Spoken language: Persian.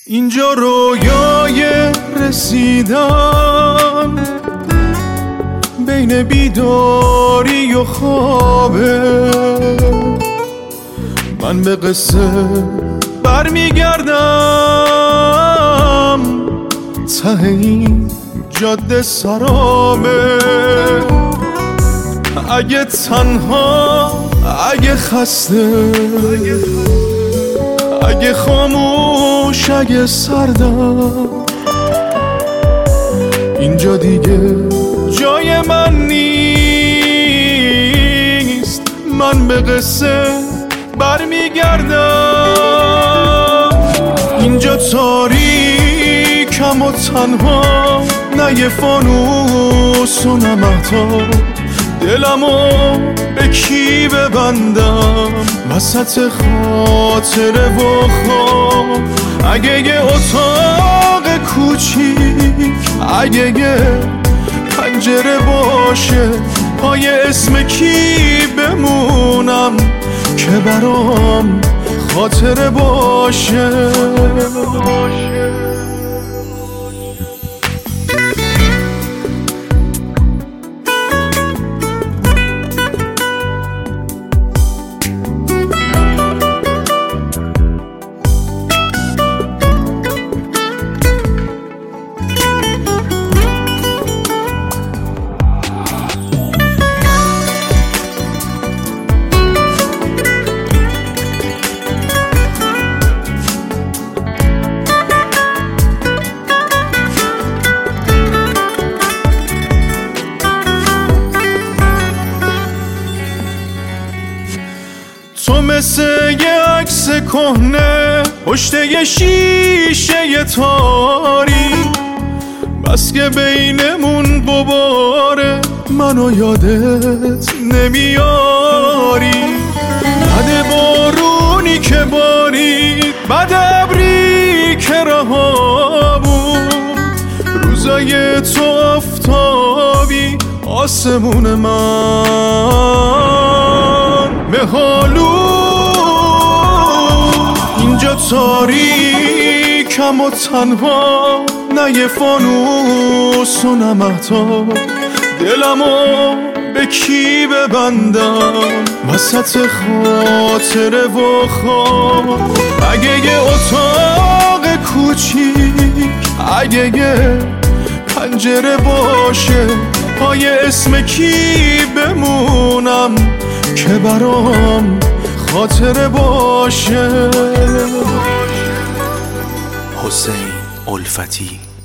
اینجا رویای رسیدن بین بیداری و خوابه، من به قصه برمیگردم، ته این جاده سرابه. اگه تنها، اگه خسته، اگه خاموش، اگه سردم، اینجا دیگه جای من نیست، من به قصه برمیگردم. اینجا تاریکم و تنها، نه یه فانوس و نه مهتاب، دلمو به کی ببندم وسط خاطره و خواب. اگه یه اتاق کوچیک، اگه یه پنجره باشه، پای اسم کی بمونم که برام خاطره باشه. تو مثل یه عکس کهنه پشت یه شیشه تاریک، بس که بینمون غباره منو یادت نمیاری. بعد بارونی که بارید، بعد ابری که رها بود، روزای تو آفتابی آسمون من مهالو. اینجا تاریکم و تنها، نه یه فانوس و نه مهتاب، دلمو به کی ببندم وسط خاطره و خواب. اگه یه اتاق کوچیک، اگه یه پنجره باشه، پای اسم کی بمونم که برام خاطره باشه. حسین الفتی.